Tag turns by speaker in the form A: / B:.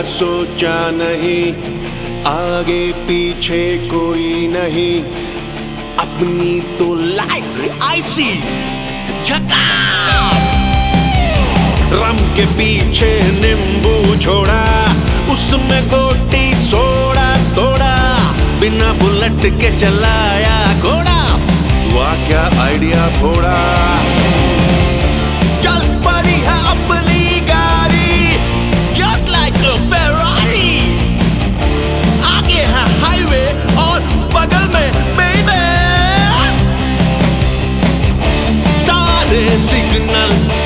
A: सोचा नहीं, आगे पीछे कोई नहीं, अपनी तो लाइफ ऐसी झकास। रम के पीछे नींबू छोड़ा, उसमें गोटी सोड़ा तोड़ा, बिना बुलेट के चलाया घोड़ा, वाह क्या आइडिया फोड़ा। चल पड़ी है अपनी गाड़ी just like a Ferrari, आगे है हाईवे और बगल में बेबी, सारे सिग्नल